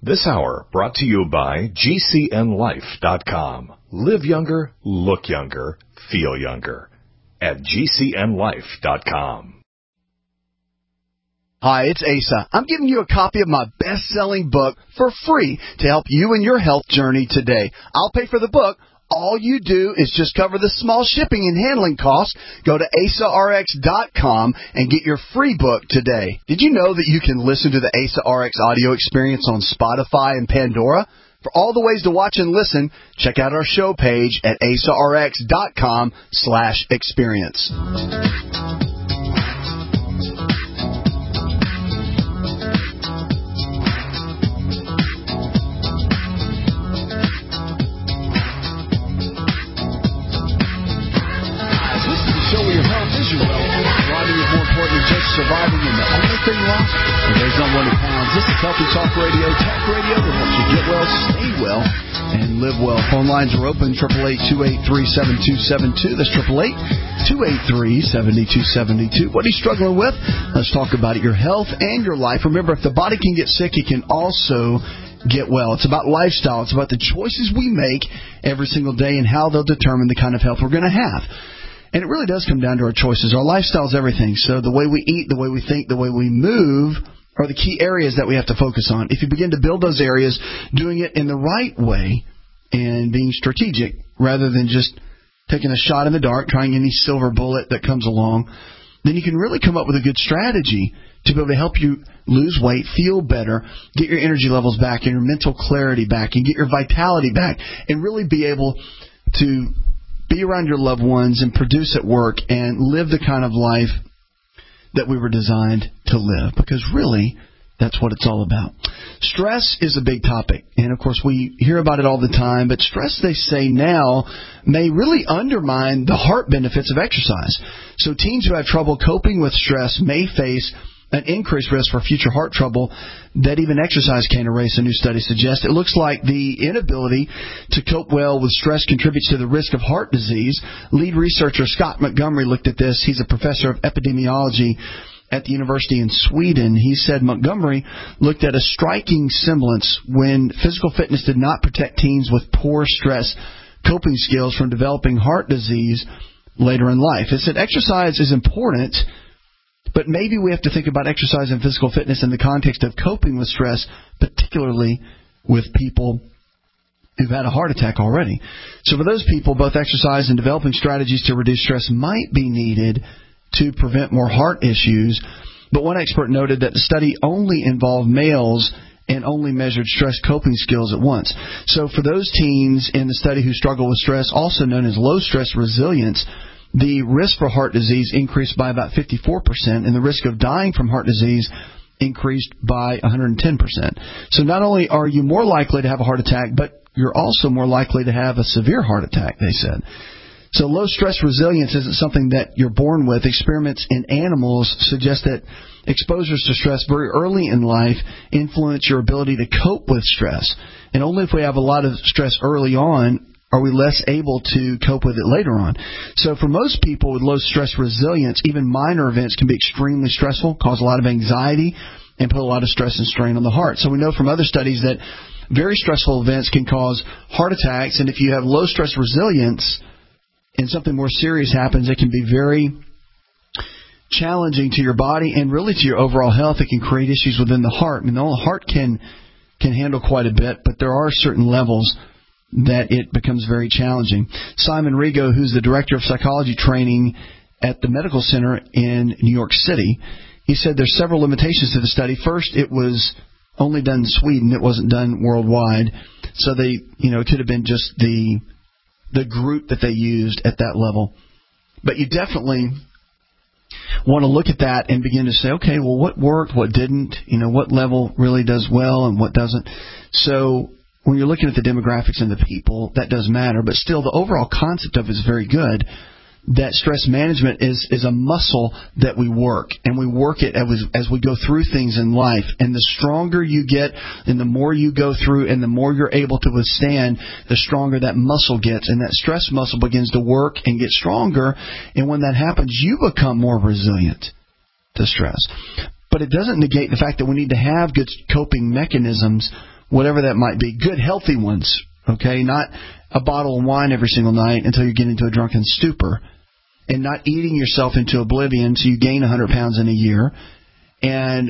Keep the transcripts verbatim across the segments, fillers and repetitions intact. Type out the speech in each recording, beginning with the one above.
This hour brought to you by G C N life dot com. Live younger, look younger, feel younger at G C N life dot com. Hi, it's Asa. I'm giving you a copy of my best-selling book for free to help you in your health journey today. I'll pay for the book. All you do is just cover the small shipping and handling costs. Go to asa r x dot com and get your free book today. Did you know that you can listen to the Asa R X audio experience on Spotify and Pandora? For all the ways to watch and listen, check out our show page at asa r x dot com slash experience. Surviving, and the only thing wrong is there's no one to pounds. This is Healthy Talk Radio, talk radio that helps you get well, stay well, and live well. Phone lines are open, eight eight eight, two eight three, seven two seven two. That's eight eight eight, two eight three, seven two seven two. What are you struggling with? Let's talk about it, your health and your life. Remember, if the body can get sick, it can also get well. It's about lifestyle. It's about the choices we make every single day and how they'll determine the kind of health we're going to have. And it really does come down to our choices. Our lifestyle is everything. So the way we eat, the way we think, the way we move are the key areas that we have to focus on. If you begin to build those areas, doing it in the right way and being strategic rather than just taking a shot in the dark, trying any silver bullet that comes along, then you can really come up with a good strategy to be able to help you lose weight, feel better, get your energy levels back and your mental clarity back and get your vitality back and really be able to be around your loved ones and produce at work and live the kind of life that we were designed to live. Because really, that's what it's all about. Stress is a big topic. And, of course, we hear about it all the time. But stress, they say now, may really undermine the heart benefits of exercise. So teens who have trouble coping with stress may face an increased risk for future heart trouble that even exercise can't erase, a new study suggests. It looks like the inability to cope well with stress contributes to the risk of heart disease. Lead researcher Scott Montgomery looked at this. He's a professor of epidemiology at the university in Sweden. He said Montgomery looked at a striking semblance when physical fitness did not protect teens with poor stress coping skills from developing heart disease later in life. It said exercise is important, but maybe we have to think about exercise and physical fitness in the context of coping with stress, particularly with people who've had a heart attack already. So for those people, both exercise and developing strategies to reduce stress might be needed to prevent more heart issues. But one expert noted that the study only involved males and only measured stress coping skills at once. So for those teens in the study who struggle with stress, also known as low stress resilience, the risk for heart disease increased by about fifty-four percent, and the risk of dying from heart disease increased by one hundred ten percent. So not only are you more likely to have a heart attack, but you're also more likely to have a severe heart attack, they said. So low stress resilience isn't something that you're born with. Experiments in animals suggest that exposures to stress very early in life influence your ability to cope with stress. And only if we have a lot of stress early on are we less able to cope with it later on. So for most people with low stress resilience, even minor events can be extremely stressful, cause a lot of anxiety, and put a lot of stress and strain on the heart. So we know from other studies that very stressful events can cause heart attacks, and if you have low stress resilience and something more serious happens, it can be very challenging to your body and really to your overall health. It can create issues within the heart. I mean, the heart can can handle quite a bit, but there are certain levels that it becomes very challenging. Simon Rigo, who's the director of psychology training at the medical center in New York City, he said there's several limitations to the study. First, it was only done in Sweden. It wasn't done worldwide. So they, you know, it could have been just the the group that they used at that level. But you definitely want to look at that and begin to say, okay, well, what worked, what didn't, you know, what level really does well and what doesn't. So when you're looking at the demographics and the people, that does matter. But still, the overall concept of it is very good, that stress management is, is a muscle that we work. And we work it as, as we go through things in life. And the stronger you get and the more you go through and the more you're able to withstand, the stronger that muscle gets. And that stress muscle begins to work and get stronger. And when that happens, you become more resilient to stress. But it doesn't negate the fact that we need to have good coping mechanisms whatever that might be. Good, healthy ones, okay? Not a bottle of wine every single night until you get into a drunken stupor, and not eating yourself into oblivion so you gain one hundred pounds in a year. And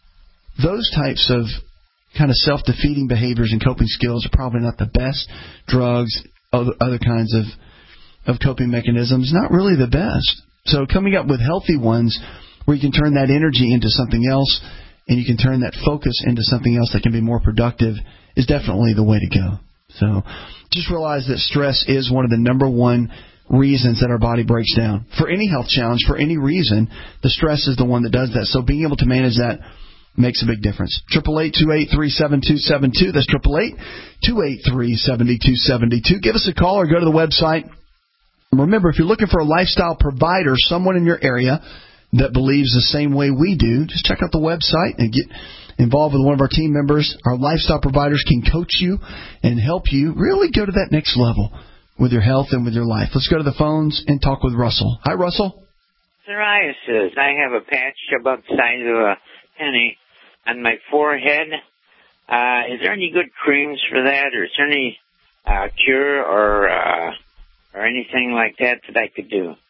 those types of kind of self-defeating behaviors and coping skills are probably not the best. Drugs, other, other kinds of, of coping mechanisms, not really the best. So coming up with healthy ones where you can turn that energy into something else and you can turn that focus into something else that can be more productive is definitely the way to go. So just realize that stress is one of the number one reasons that our body breaks down. For any health challenge, for any reason, the stress is the one that does that. So being able to manage that makes a big difference. eight eight eight, two eight three, seven two seven two. That's eight eight eight, two eight three, seven two seven two. Give us a call or go to the website. Remember, if you're looking for a lifestyle provider, someone in your area that believes the same way we do, just check out the website and get involved with one of our team members. Our lifestyle providers can coach you and help you really go to that next level with your health and with your life. Let's go to the phones and talk with Russell. Hi, Russell. Psoriasis. I have a patch about the size of a penny on my forehead. Uh, is there any good creams for that, or is there any uh, cure or uh, or anything like that that I could do?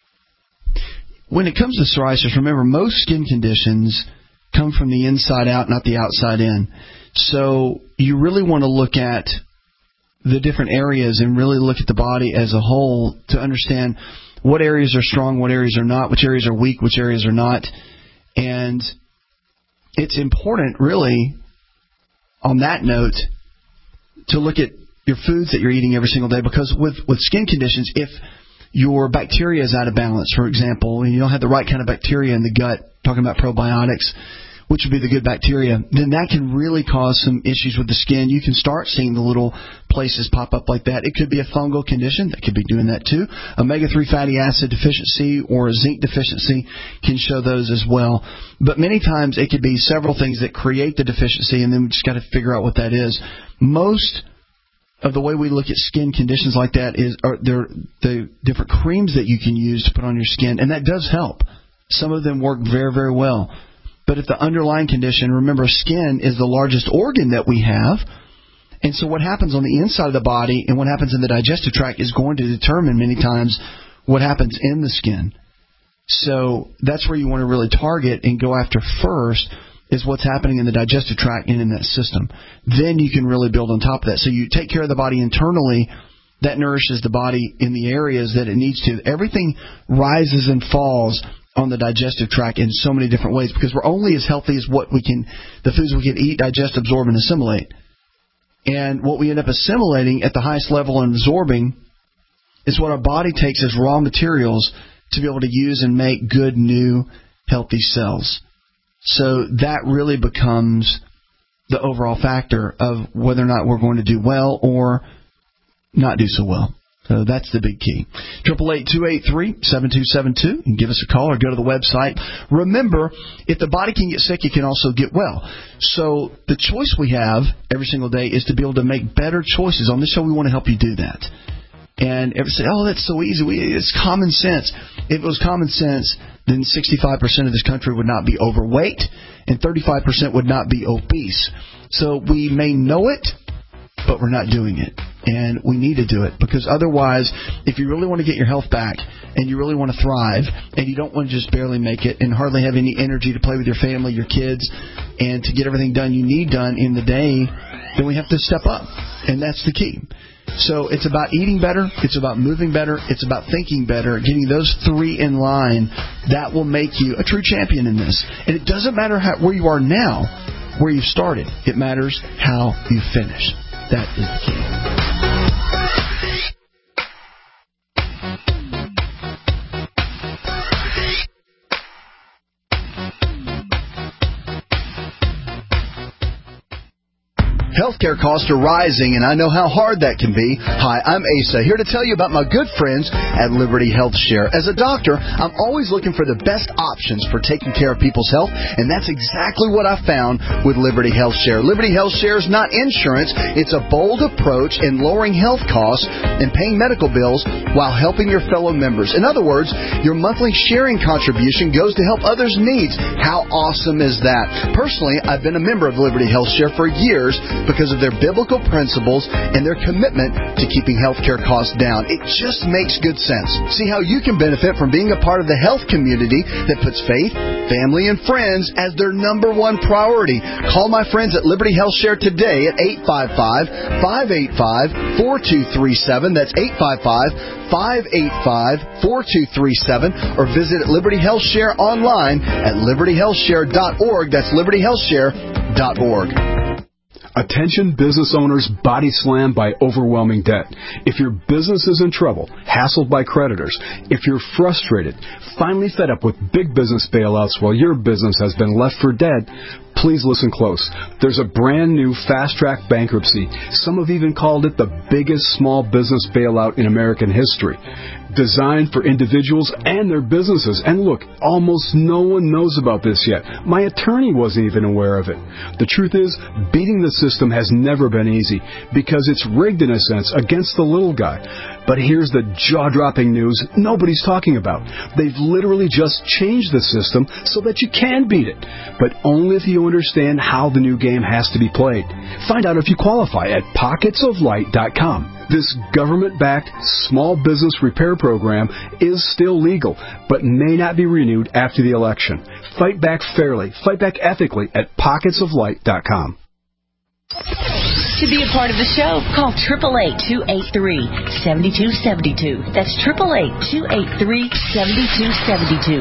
When it comes to psoriasis, remember, most skin conditions come from the inside out, not the outside in. So you really want to look at the different areas and really look at the body as a whole to understand what areas are strong, what areas are not, which areas are weak, which areas are not. And it's important, really, on that note, to look at your foods that you're eating every single day, because with, with skin conditions, if your bacteria is out of balance, for example, and you don't have the right kind of bacteria in the gut, talking about probiotics, which would be the good bacteria, then that can really cause some issues with the skin. You can start seeing the little places pop up like that. It could be a fungal condition. That could be doing that too. omega three fatty acid deficiency or a zinc deficiency can show those as well. But many times it could be several things that create the deficiency, and then we just got to figure out what that is. Most of the way we look at skin conditions like that is are there the different creams that you can use to put on your skin, and that does help. Some of them work very, very well. But if the underlying condition, remember, skin is the largest organ that we have. And so what happens on the inside of the body and what happens in the digestive tract is going to determine many times what happens in the skin. So that's where you want to really target and go after first, is what's happening in the digestive tract and in that system. Then you can really build on top of that. So you take care of the body internally. That nourishes the body in the areas that it needs to. Everything rises and falls on the digestive tract in so many different ways, because we're only as healthy as what we can, the foods we can eat, digest, absorb, and assimilate. And what we end up assimilating at the highest level and absorbing is what our body takes as raw materials to be able to use and make good, new, healthy cells. So that really becomes the overall factor of whether or not we're going to do well or not do so well. So that's the big key. eight eight eight, two eight three, seven two seven two. You can give us a call or go to the website. Remember, if the body can get sick, it can also get well. So the choice we have every single day is to be able to make better choices. On this show, we want to help you do that. And everyone say, oh, that's so easy. We, it's common sense. If it was common sense, then sixty-five percent of this country would not be overweight and thirty-five percent would not be obese. So we may know it, but we're not doing it. And we need to do it, because otherwise, if you really want to get your health back and you really want to thrive and you don't want to just barely make it and hardly have any energy to play with your family, your kids, and to get everything done you need done in the day, then we have to step up. And that's the key. So it's about eating better. It's about moving better. It's about thinking better. Getting those three in line, that will make you a true champion in this. And it doesn't matter how, where you are now, where you started. It matters how you finish. That is the key. Healthcare costs are rising, and I know how hard that can be. Hi, I'm Asa, here to tell you about my good friends at Liberty Health Share. As a doctor, I'm always looking for the best options for taking care of people's health, and that's exactly what I found with Liberty Health Share. Liberty Health Share is not insurance. It's a bold approach in lowering health costs and paying medical bills while helping your fellow members. In other words, your monthly sharing contribution goes to help others' needs. How awesome is that? Personally, I've been a member of Liberty Health Share for years, because of their biblical principles and their commitment to keeping healthcare costs down. It just makes good sense. See how you can benefit from being a part of the health community that puts faith, family, and friends as their number one priority. Call my friends at Liberty Health Share today at eight five five, five eight five, four two three seven. That's eight five five, five eight five, four two three seven. Or visit Liberty Health Share online at liberty health share dot org. That's liberty health share dot org. Attention business owners body slammed by overwhelming debt. If your business is in trouble, hassled by creditors, if you're frustrated, finally fed up with big business bailouts while your business has been left for dead, please listen close. There's a brand new fast-track bankruptcy. Some have even called it the biggest small business bailout in American history. Designed for individuals and their businesses. And look, almost no one knows about this yet. My attorney wasn't even aware of it. The truth is, beating the system has never been easy because it's rigged in a sense against the little guy. But here's the jaw-dropping news nobody's talking about. They've literally just changed the system so that you can beat it, but only if you understand how the new game has to be played. Find out if you qualify at pockets of light dot com. This government-backed small business repair program is still legal, but may not be renewed after the election. Fight back fairly, fight back ethically at pockets of light dot com. To be a part of the show, call eight eight eight, two eight three, seven two seven two. That's eight eight eight, two eight three, seven two seven two.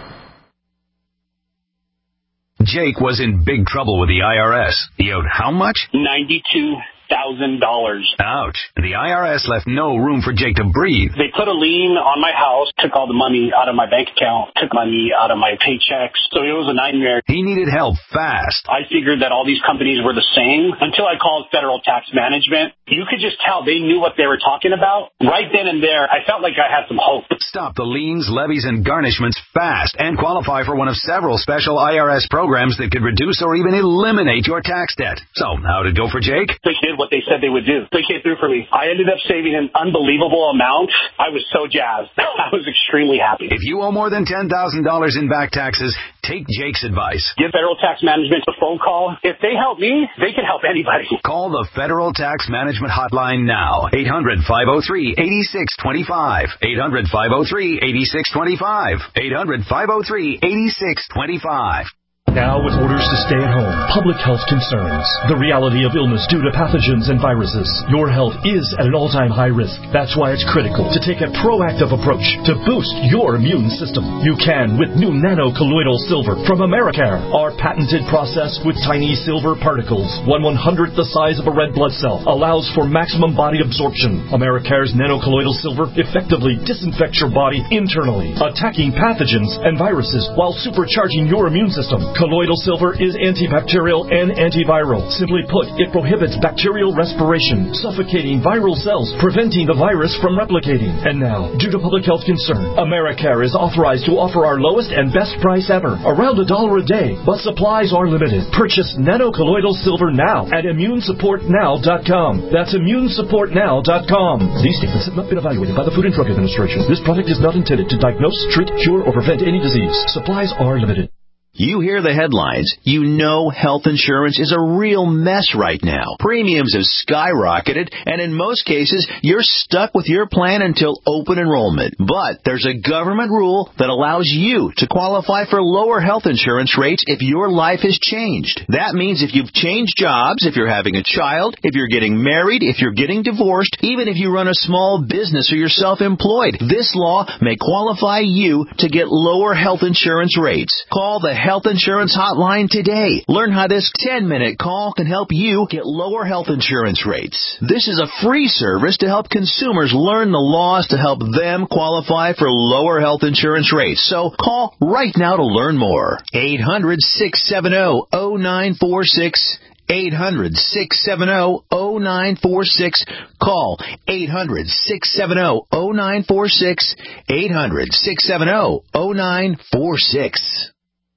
Jake was in big trouble with the I R S. He owed how much? ninety-two thousand dollars. Ouch. The I R S left no room for Jake to breathe. They put a lien on my house, took all the money out of my bank account, took money out of my paychecks. So it was a nightmare. He needed help fast. I figured that all these companies were the same until I called Federal Tax Management. You could just tell they knew what they were talking about. Right then and there, I felt like I had some hope. Stop the liens, levies, and garnishments fast and qualify for one of several special I R S programs that could reduce or even eliminate your tax debt. So, how did it go for Jake? They did what they said they would do. They came through for me. I ended up saving an unbelievable amount. I was so jazzed. I was extremely happy. If you owe more than ten thousand dollars in back taxes, take Jake's advice. Give Federal Tax Management a phone call. If they help me, they can help anybody. Call the Federal Tax Management Hotline now. eight hundred, five oh three, eight six two five. eight hundred, five oh three, eight six two five. eight hundred, five oh three, eight six two five. Now with orders to stay at home, public health concerns, the reality of illness due to pathogens and viruses, your health is at an all-time high risk. That's why it's critical to take a proactive approach to boost your immune system. You can with new nano-colloidal silver from Americare. Our patented process with tiny silver particles, one one-hundredth the size of a red blood cell, allows for maximum body absorption. Americare's nano-colloidal silver effectively disinfects your body internally, attacking pathogens and viruses while supercharging your immune system. Colloidal silver is antibacterial and antiviral. Simply put, it prohibits bacterial respiration, suffocating viral cells, preventing the virus from replicating. And now, due to public health concern, Americare is authorized to offer our lowest and best price ever, around a dollar a day, but supplies are limited. Purchase nano-colloidal silver now at immune support now dot com. That's immune support now dot com. These statements have not been evaluated by the Food and Drug Administration. This product is not intended to diagnose, treat, cure, or prevent any disease. Supplies are limited. You hear the headlines. You know health insurance is a real mess right now. Premiums have skyrocketed, and in most cases, you're stuck with your plan until open enrollment. But there's a government rule that allows you to qualify for lower health insurance rates if your life has changed. That means if you've changed jobs, if you're having a child, if you're getting married, if you're getting divorced, even if you run a small business or you're self-employed, this law may qualify you to get lower health insurance rates. Call the Health Insurance Hotline today. Learn how this ten-minute call can help you get lower health insurance rates. This is a free service to help consumers learn the laws to help them qualify for lower health insurance rates. So call right now to learn more. eight hundred, six seven zero, zero nine four six. eight hundred, six seven zero, zero nine four six. Call eight hundred, six seven zero, zero nine four six. eight hundred, six seven zero, zero nine four six.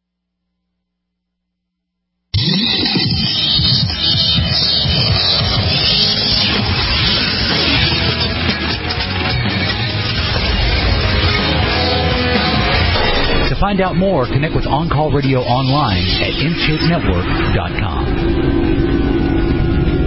To find out more, connect with On Call Radio online at insert network dot com.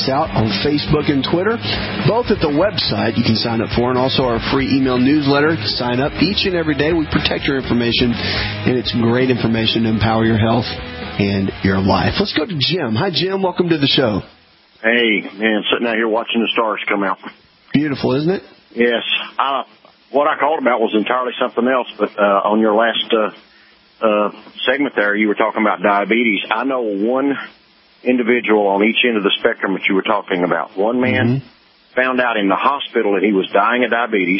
us out on Facebook and Twitter, both at the website you can sign up for, and also our free email newsletter. Sign up each and every day. We protect your information, and it's great information to empower your health and your life. Let's go to Jim. Hi, Jim. Welcome to the show. Hey, man, sitting out here watching the stars come out. Beautiful, isn't it? Yes. Uh, what I called about was entirely something else, but uh, on your last uh, uh, segment there, you were talking about diabetes. I know one individual on each end of the spectrum that you were talking about. One man mm-hmm. found out in the hospital that he was dying of diabetes.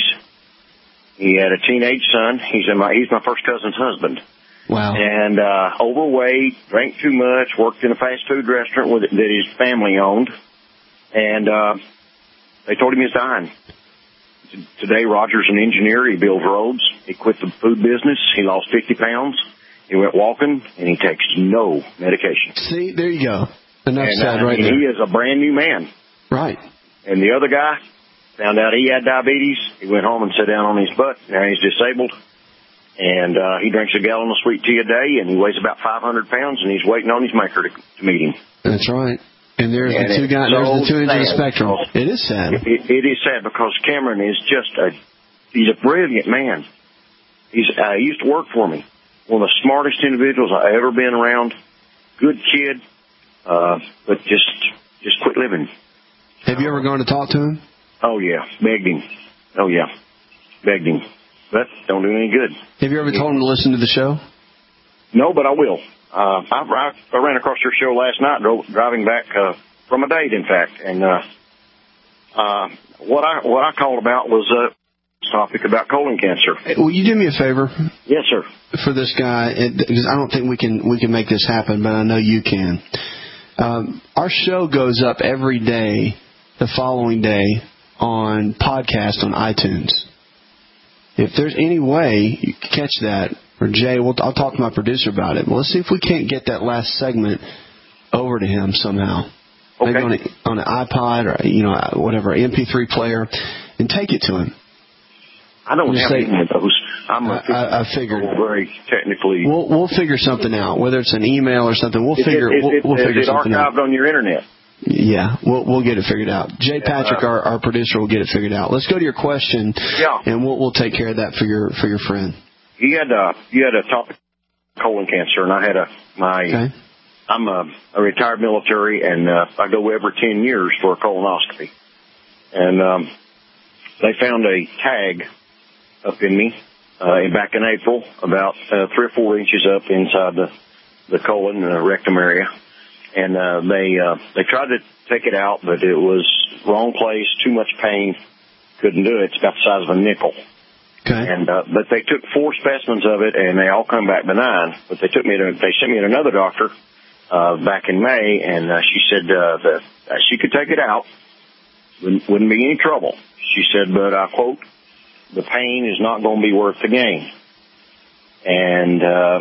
He had a teenage son. He's in my he's my first cousin's husband. Wow. And uh, overweight, drank too much, worked in a fast food restaurant with, that his family owned, and uh, they told him he was dying. Today, Roger's an engineer. He builds roads. He quit the food business. He lost fifty pounds. He went walking, and he takes no medication. See, there you go. Enough and, said uh, right and there. He is a brand new man. Right. And the other guy found out he had diabetes. He went home and sat down on his butt. Now he's disabled. And uh, he drinks a gallon of sweet tea a day, and he weighs about five hundred pounds, and he's waiting on his maker to, to meet him. That's right. And there's and the two guys. So there's the two ends of the sad. spectrum. It is sad. It, it, it is sad because Cameron is just a he's a brilliant man. He's uh, he used to work for me. One of the smartest individuals I've ever been around. Good kid, uh, but just just quit living. Have you ever gone to talk to him? Oh yeah, begged him. Oh yeah, begged him, but don't do any good. Have you ever told him to listen to the show? No, but I will. Uh, I, I, I ran across your show last night, drove, driving back uh, from a date, in fact, and uh, uh, what I what I called about was a topic about colon cancer. Will you do me a favor? Yes, sir. For this guy, because I don't think we can we can make this happen, but I know you can. Um, our show goes up every day, the following day, on podcast on iTunes. If there's any way you can catch that, or Jay, we'll, I'll talk to my producer about it. Well, let's see if we can't get that last segment over to him somehow. Okay. Maybe on, a, on an iPod or, you know, whatever, M P three player, and take it to him. I don't Just have say, any of those. I'm a I, I figured. Very technically. We'll, we'll figure something out, whether it's an email or something. We'll is figure. It, is we'll, it, we'll is figure it something out. archived on your internet? Yeah, we'll we'll get it figured out. Jay Patrick, our, our producer, will get it figured out. Let's go to your question. Yeah. And we'll we'll take care of that for your for your friend. You had uh you had a topic colon cancer, and I had a my. Okay. I'm a, a retired military, and uh, I go every ten years for a colonoscopy. And um, they found a tag up in me uh, back in April, about uh, three or four inches up inside the the colon, the rectum area. And uh, they uh, they tried to take it out, but it was wrong place, too much pain, couldn't do it. It's about the size of a nickel. Okay. And uh, but they took four specimens of it, and they all come back benign. But they took me to they sent me to another doctor uh, back in May, and uh, she said uh, that uh, she could take it out, wouldn't, wouldn't be any trouble. She said, but I quote, the pain is not going to be worth the gain. And uh,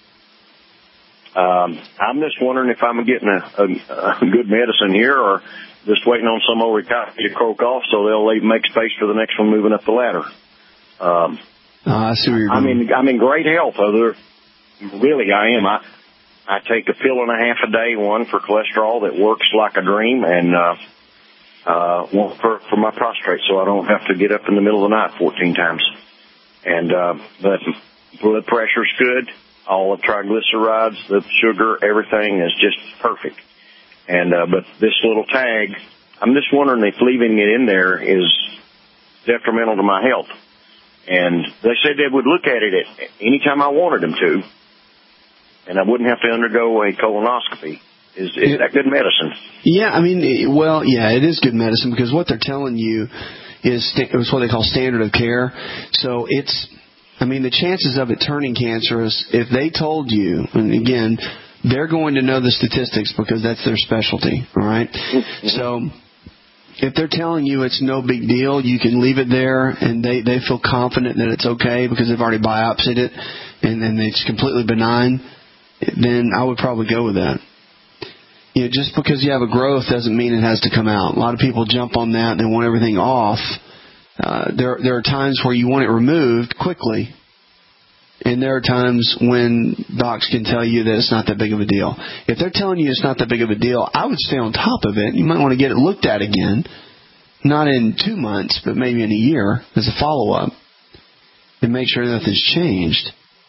Um, I'm just wondering if I'm getting a, a, a good medicine here, or just waiting on some old recovery to croak off so they'll leave, make space for the next one moving up the ladder. Um, uh, I see where you're I'm going. in, I'm in great health. Other, really, I am. I, I take a pill and a half a day, one for cholesterol that works like a dream, and uh, uh, one for, for my prostate, so I don't have to get up in the middle of the night fourteen times. And uh, but blood pressure's good. All the triglycerides, the sugar, everything is just perfect. And, uh, but this little tag, I'm just wondering if leaving it in there is detrimental to my health. And they said they would look at it at any time I wanted them to, and I wouldn't have to undergo a colonoscopy. Is, is that good medicine? Yeah, I mean, well, yeah, it is good medicine, because what they're telling you is, is what they call standard of care. So it's, I mean, the chances of it turning cancerous, if they told you, and again, they're going to know the statistics because that's their specialty, all right? Mm-hmm. So if they're telling you it's no big deal, you can leave it there, and they, they feel confident that it's okay because they've already biopsied it, and then it's completely benign, then I would probably go with that. You know, just because you have a growth doesn't mean it has to come out. A lot of people jump on that and they want everything off. Uh, there, there are times where you want it removed quickly, And there are times when docs can tell you that it's not that big of a deal. If they're telling you it's not that big of a deal, I would stay on top of it. You might want to get it looked at again, not in two months, but maybe in a year as a follow-up, and make sure nothing's changed.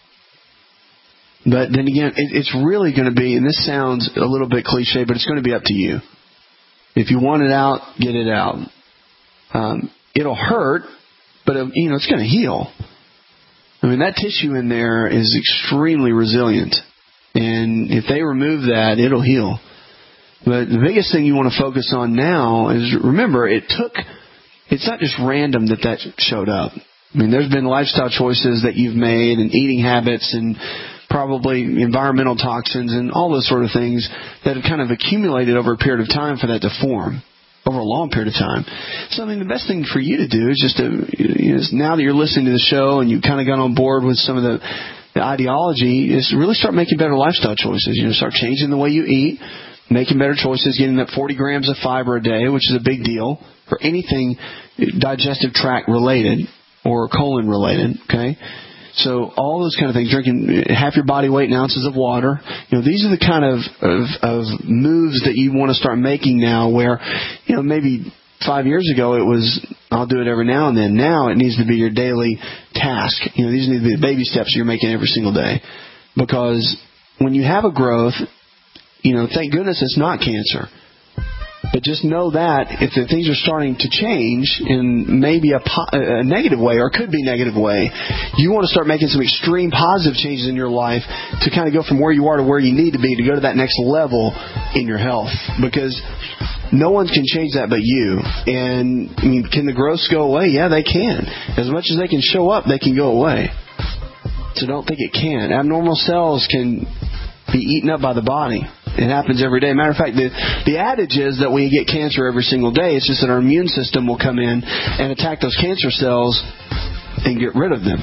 But then again, it, it's really going to be, and this sounds a little bit cliche, but it's going to be up to you. If you want it out, get it out. Um, it'll hurt, but it, you know it's going to heal. I mean, that tissue in there is extremely resilient. And if they remove that, it'll heal. But the biggest thing you want to focus on now is, remember, it took, it's not just random that that showed up. I mean, there's been lifestyle choices that you've made and eating habits and probably environmental toxins and all those sort of things that have kind of accumulated over a period of time for that to form. Over a long period of time. So, I mean, the best thing for you to do is just to, you know, now that you're listening to the show and you've kind of got on board with some of the, the ideology, is really start making better lifestyle choices. You know, start changing the way you eat, making better choices, getting that forty grams of fiber a day, which is a big deal for anything digestive tract related or colon related, okay? So all those kind of things, drinking half your body weight in ounces of water, you know, these are the kind of, of, of moves that you want to start making now where, you know, maybe five years ago it was, I'll do it every now and then. Now it needs to be your daily task. You know, these need to be the baby steps you're making every single day. Because when you have a growth, you know, thank goodness it's not cancer. But just know that if the things are starting to change in maybe a, po- a negative way, or could be a negative way, you want to start making some extreme positive changes in your life to kind of go from where you are to where you need to be to go to that next level in your health. Because no one can change that but you. And I mean, can the growths go away? Yeah, they can. As much as they can show up, they can go away. So don't think it can. Abnormal cells can be eaten up by the body. It happens every day. Matter of fact, the, the adage is that we get cancer every single day. It's just that our immune system will come in and attack those cancer cells and get rid of them.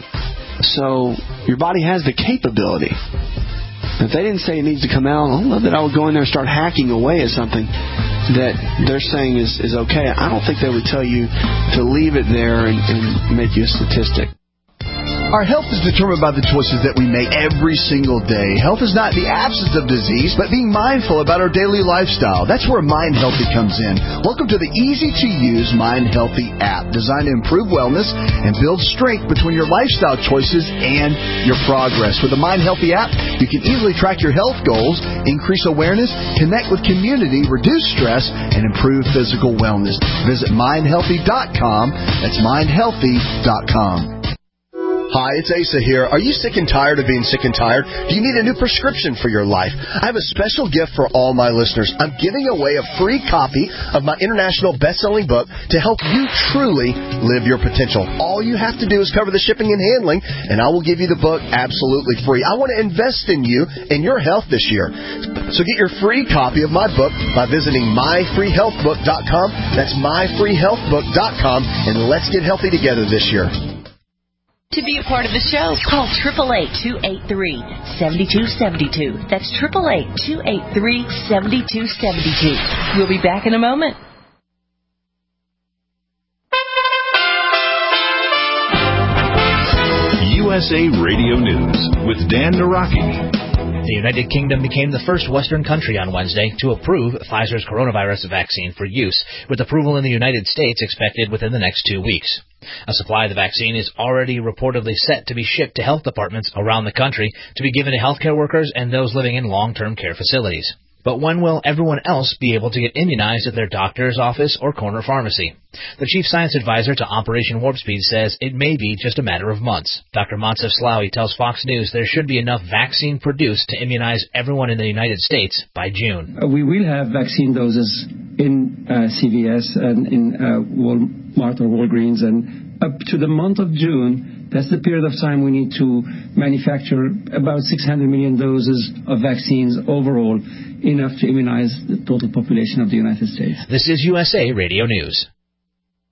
So your body has the capability. If they didn't say it needs to come out, I don't know that I would go in there and start hacking away at something that they're saying is, is okay. I don't think they would tell you to leave it there and, and make you a statistic. Our health is determined by the choices that we make every single day. Health is not the absence of disease, but being mindful about our daily lifestyle. That's where Mind Healthy comes in. Welcome to the easy-to-use Mind Healthy app, designed to improve wellness and build strength between your lifestyle choices and your progress. With the Mind Healthy app, you can easily track your health goals, increase awareness, connect with community, reduce stress, and improve physical wellness. Visit mind healthy dot com. That's mind healthy dot com. Hi, it's Asa here. Are you sick and tired of being sick and tired? Do you need a new prescription for your life? I have a special gift for all my listeners. I'm giving away a free copy of my international best-selling book to help you truly live your potential. All you have to do is cover the shipping and handling, and I will give you the book absolutely free. I want to invest in you and your health this year. So get your free copy of my book by visiting my free health book dot com. That's my free health book dot com, and let's get healthy together this year. To be a part of the show, call eight eight eight, two eight three, seven two seven two. That's eight eight eight, two eight three, seven two seven two. We'll be back in a moment. U S A Radio News with Dan Naraki. The United Kingdom became the first Western country on Wednesday to approve Pfizer's coronavirus vaccine for use, with approval in the United States expected within the next two weeks. A supply of the vaccine is already reportedly set to be shipped to health departments around the country to be given to healthcare workers and those living in long-term care facilities. But when will everyone else be able to get immunized at their doctor's office or corner pharmacy? The chief science advisor to Operation Warp Speed says it may be just a matter of months. Doctor Moncef Slaoui tells Fox News there should be enough vaccine produced to immunize everyone in the United States by June. Uh, we will have vaccine doses in uh, C V S and in uh, Walmart or Walgreens, and up to the month of June, that's the period of time we need to manufacture about six hundred million doses of vaccines overall, enough to immunize the total population of the United States. This is U S A Radio News.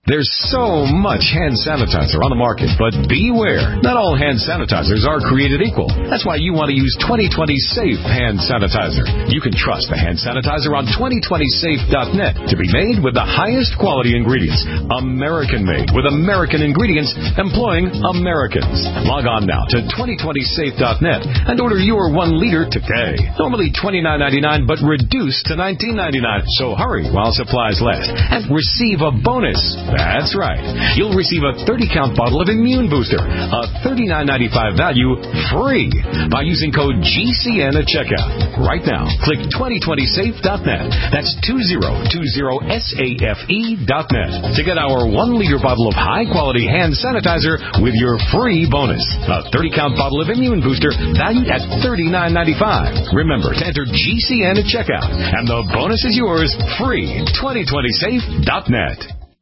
There's so much hand sanitizer on the market, but beware. Not all hand sanitizers are created equal. That's why you want to use twenty twenty Safe Hand Sanitizer. You can trust the hand sanitizer on twenty twenty safe dot net to be made with the highest quality ingredients. American-made with American ingredients employing Americans. Log on now to twenty twenty safe dot net and order your one liter today. Normally twenty-nine ninety-nine, but reduced to nineteen ninety-nine. So hurry while supplies last and receive a bonus. That's right. You'll receive a thirty count bottle of Immune Booster, a thirty-nine ninety-five value, free by using code G C N at checkout. Right now, click twenty twenty safe dot net. That's twenty twenty safe dot net to get our one liter bottle of high-quality hand sanitizer with your free bonus. A thirty count bottle of Immune Booster valued at thirty-nine ninety-five. Remember to enter G C N at checkout, and the bonus is yours free. twenty twenty safe dot net.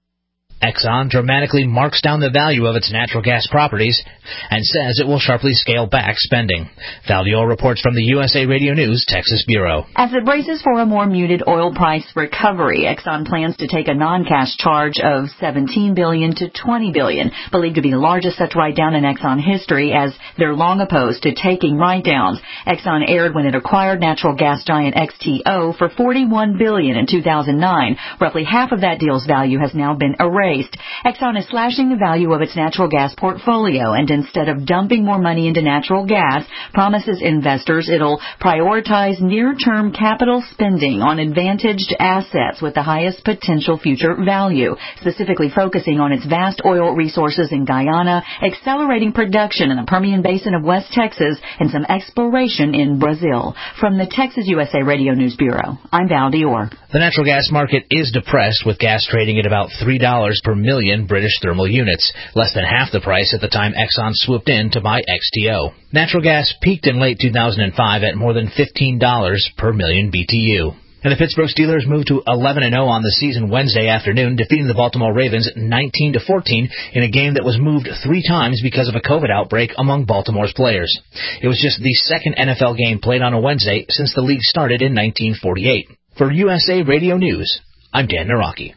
Exxon dramatically marks down the value of its natural gas properties and says it will sharply scale back spending. Val Dior reports from the U S A Radio News Texas Bureau. As it braces for a more muted oil price recovery, Exxon plans to take a non-cash charge of seventeen billion dollars to twenty billion dollars, believed to be the largest such write-down in Exxon history, as they're long opposed to taking write-downs. Exxon aired when it acquired natural gas giant X T O for forty-one billion dollars in two thousand nine. Roughly half of that deal's value has now been erased. Exxon is slashing the value of its natural gas portfolio, and instead of dumping more money into natural gas, promises investors it'll prioritize near-term capital spending on advantaged assets with the highest potential future value, specifically focusing on its vast oil resources in Guyana, accelerating production in the Permian Basin of West Texas, and some exploration in Brazil. From the Texas U S A Radio News Bureau, I'm Val Dior. The natural gas market is depressed, with gas trading at about three dollars per million British thermal units, less than half the price at the time Exxon swooped in to buy X T O. Natural gas peaked in late two thousand five at more than fifteen dollars per million B T U. And the Pittsburgh Steelers moved to eleven and oh on the season Wednesday afternoon, defeating the Baltimore Ravens nineteen to fourteen in a game that was moved three times because of a COVID outbreak among Baltimore's players. It was just the second N F L game played on a Wednesday since the league started in nineteen forty-eight. For U S A Radio News, I'm Dan Naraki.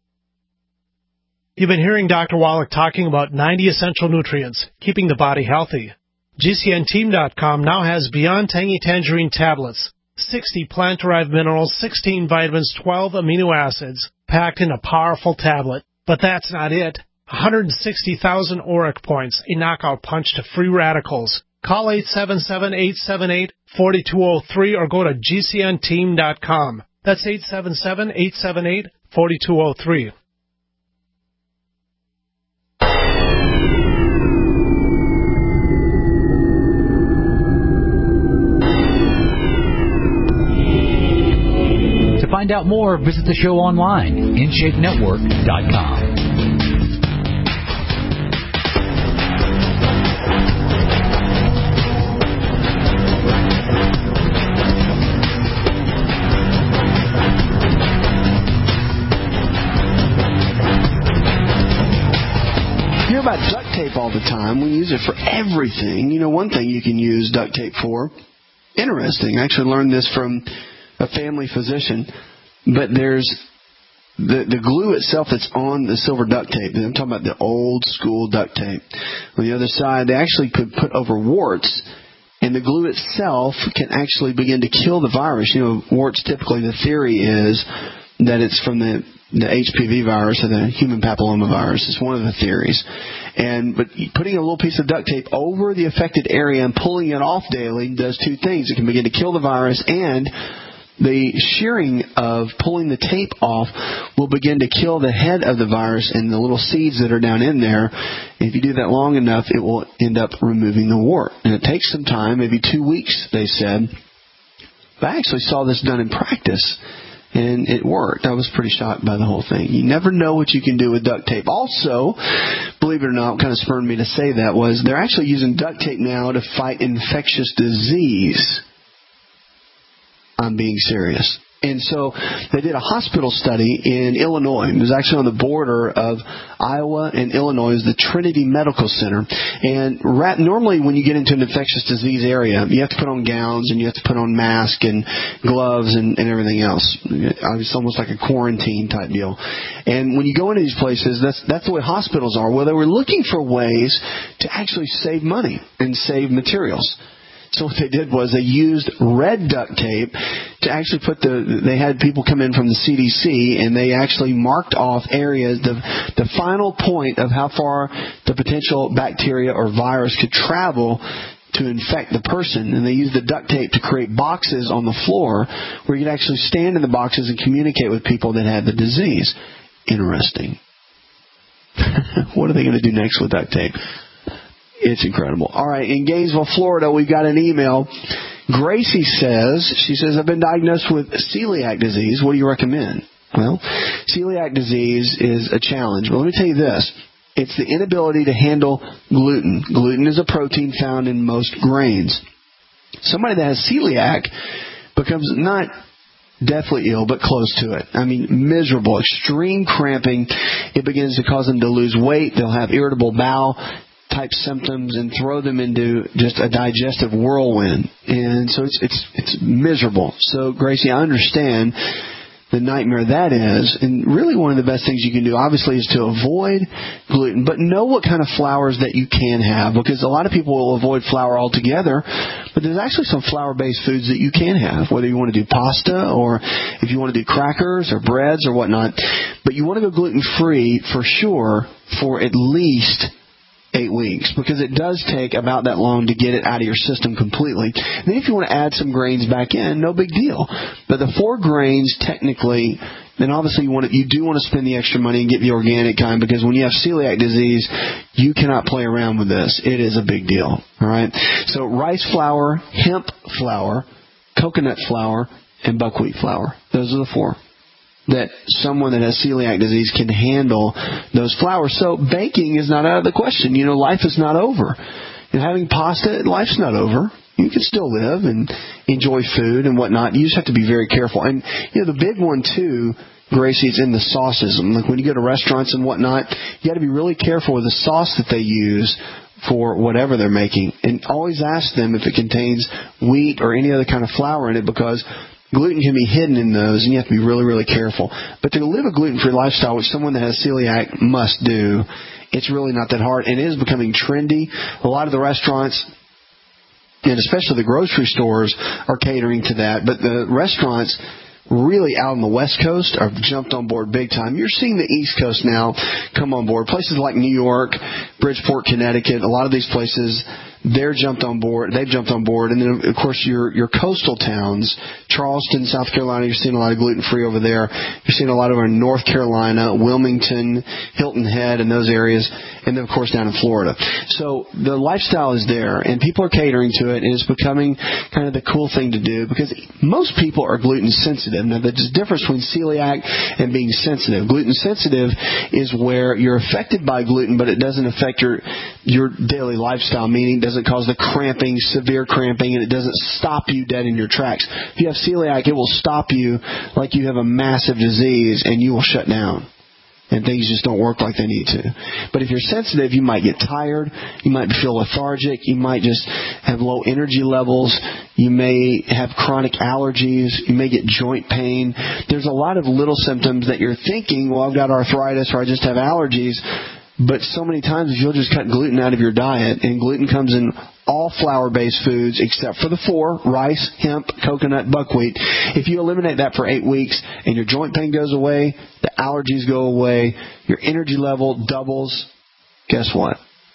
You've been hearing Doctor Wallach talking about ninety essential nutrients, keeping the body healthy. G C N team dot com now has Beyond Tangy Tangerine tablets, sixty plant-derived minerals, sixteen vitamins, twelve amino acids, packed in a powerful tablet. But that's not it. one hundred sixty thousand auric points, a knockout punch to free radicals. Call eight seven seven, eight seven eight, four two zero three or go to G C N team dot com. That's eight seven seven, eight seven eight, four two zero three. To find out more, visit the show online, in shape network dot com. About duct tape all the time. We use it for everything. You know, one thing you can use duct tape for. Interesting. I actually learned this from a family physician. But there's the the glue itself that's on the silver duct tape. I'm talking about the old school duct tape. On the other side, they actually could put over warts, and the glue itself can actually begin to kill the virus. You know, warts, typically the theory is that it's from the the H P V virus or the human papillomavirus. It's one of the theories. And but putting a little piece of duct tape over the affected area and pulling it off daily does two things. It can begin to kill the virus, and the shearing of pulling the tape off will begin to kill the head of the virus and the little seeds that are down in there. And if you do that long enough, it will end up removing the wart. And it takes some time, maybe two weeks, they said. But I actually saw this done in practice. And it worked. I was pretty shocked by the whole thing. You never know what you can do with duct tape. Also, believe it or not, what kind of spurred me to say that was they're actually using duct tape now to fight infectious disease. I'm being serious. And so they did a hospital study in Illinois. It was actually on the border of Iowa and Illinois. It was the Trinity Medical Center. And rat, normally when you get into an infectious disease area, you have to put on gowns and you have to put on masks and gloves and, and everything else. It's almost like a quarantine type deal. And when you go into these places, that's, that's the way hospitals are. Well, they were looking for ways to actually save money and save materials. So what they did was they used red duct tape to actually put the, they had people come in from the C D C and they actually marked off areas, the, the final point of how far the potential bacteria or virus could travel to infect the person. And they used the duct tape to create boxes on the floor where you could actually stand in the boxes and communicate with people that had the disease. Interesting. What are they going to do next with duct tape? It's incredible. All right, in Gainesville, Florida, we've got an email. Gracie says, she says, I've been diagnosed with celiac disease. What do you recommend? Well, celiac disease is a challenge. But let me tell you this. It's the inability to handle gluten. Gluten is a protein found in most grains. Somebody that has celiac becomes not deathly ill, but close to it. I mean, miserable, extreme cramping. It begins to cause them to lose weight. They'll have irritable bowel type symptoms and throw them into just a digestive whirlwind. And so it's it's it's miserable. So, Gracie, I understand the nightmare that is. And really one of the best things you can do, obviously, is to avoid gluten, but know what kind of flours that you can have, because a lot of people will avoid flour altogether, but there's actually some flour-based foods that you can have, whether you want to do pasta or if you want to do crackers or breads or whatnot. But you want to go gluten-free for sure for at least eight weeks, because it does take about that long to get it out of your system completely. And then if you want to add some grains back in, no big deal. But the four grains, technically, then obviously you want to, you do want to spend the extra money and get the organic kind, because when you have celiac disease, you cannot play around with this. It is a big deal. All right. So rice flour, hemp flour, coconut flour, and buckwheat flour. Those are the four that someone that has celiac disease can handle those flours. So baking is not out of the question. You know, life is not over. And having pasta, life's not over. You can still live and enjoy food and whatnot. You just have to be very careful. And, you know, the big one, too, Gracie, is in the sauces. Like when you go to restaurants and whatnot, you got to be really careful with the sauce that they use for whatever they're making. And always ask them if it contains wheat or any other kind of flour in it, because gluten can be hidden in those, and you have to be really, really careful. But to live a gluten-free lifestyle, which someone that has celiac must do, it's really not that hard. And it is becoming trendy. A lot of the restaurants, and especially the grocery stores, are catering to that. But the restaurants really out on the West Coast have jumped on board big time. You're seeing the East Coast now come on board. Places like New York, Bridgeport, Connecticut, a lot of these places, they're jumped on board. They've jumped on board. And then, of course, your your coastal towns, Charleston, South Carolina, you're seeing a lot of gluten-free over there. You're seeing a lot over in North Carolina, Wilmington, Hilton Head, and those areas. And then, of course, down in Florida. So the lifestyle is there, and people are catering to it, and it's becoming kind of the cool thing to do, because most people are gluten-sensitive. Now, there's a difference between celiac and being sensitive. Gluten-sensitive is where you're affected by gluten, but it doesn't affect your your daily lifestyle, meaning it doesn't cause the cramping, severe cramping, and it doesn't stop you dead in your tracks. If you have celiac, it will stop you like you have a massive disease, and you will shut down. And things just don't work like they need to. But if you're sensitive, you might get tired. You might feel lethargic. You might just have low energy levels. You may have chronic allergies. You may get joint pain. There's a lot of little symptoms that you're thinking, well, I've got arthritis or I just have allergies. But so many times, if you'll just cut gluten out of your diet, and gluten comes in all flour-based foods except for the four, rice, hemp, coconut, buckwheat. If you eliminate that for eight weeks and your joint pain goes away, the allergies go away, your energy level doubles, guess what?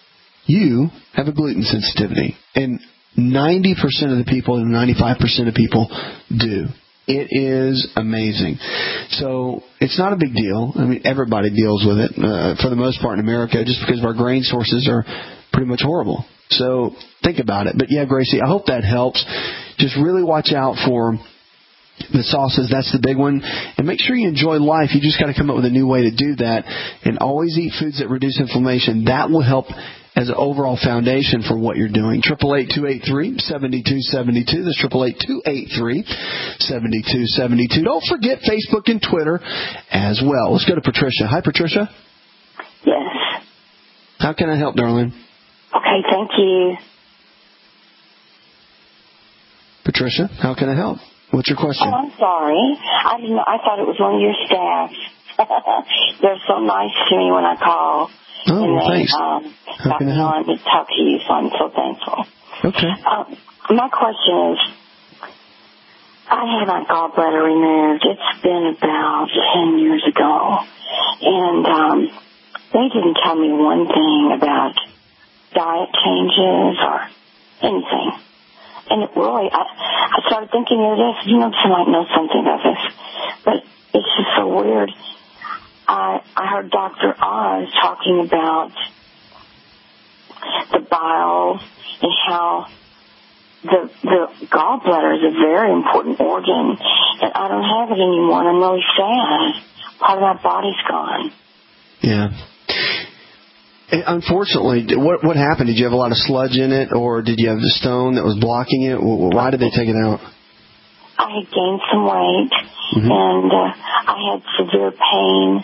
You have a gluten sensitivity. And ninety percent of the people and ninety-five percent of people do. It is amazing. So it's not a big deal. I mean, everybody deals with it uh, for the most part in America, just because of our grain sources are pretty much horrible. So think about it. But yeah, Gracie, I hope that helps. Just really watch out for the sauces. That's the big one. And make sure you enjoy life. You just got to come up with a new way to do that. And always eat foods that reduce inflammation. That will help as an overall foundation for what you're doing. triple eight, two eight three, seven two seven two. That's triple eight, two eight three, seven two seven two. Don't forget Facebook and Twitter as well. Let's go to Patricia. Hi, Patricia. Yes. How can I help, darling? Okay, thank you. Patricia, how can I help? What's your question? Oh, I'm sorry. I didn't know. I thought it was one of your staff. They're so nice to me when I call. Oh, and they, thanks. Um, how can I help? On to talk to you, so I'm so thankful. Okay. Um, my question is, I had my gallbladder removed. It's been about ten years ago. And um, they didn't tell me one thing about diet changes or anything. And it really, I, I started thinking of this. You know, I might know something about this, but it's just so weird. I I heard Doctor Oz talking about the bile and how the the gallbladder is a very important organ, and I don't have it anymore, and I'm really sad. Part of my body's gone. Yeah. Unfortunately, what what happened? Did you have a lot of sludge in it, or did you have the stone that was blocking it? Why did they take it out? I had gained some weight, mm-hmm. and uh, I had severe pain,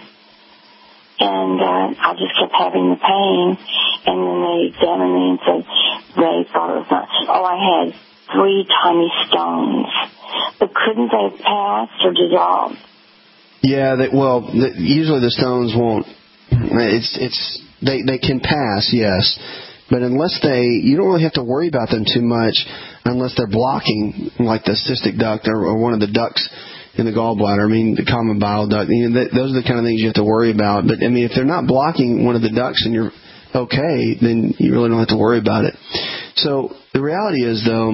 and uh, I just kept having the pain. And then they examined me and said they thought it was not. Oh, I had three tiny stones, but couldn't they have passed or dissolved? Yeah, they, well, the, usually the stones won't. It's it's. They they can pass, yes, but unless they, you don't really have to worry about them too much unless they're blocking, like the cystic duct or, or one of the ducts in the gallbladder. I mean, the common bile duct. You know, that, those are the kind of things you have to worry about. But I mean, if they're not blocking one of the ducts and you're okay, then you really don't have to worry about it. So the reality is, though,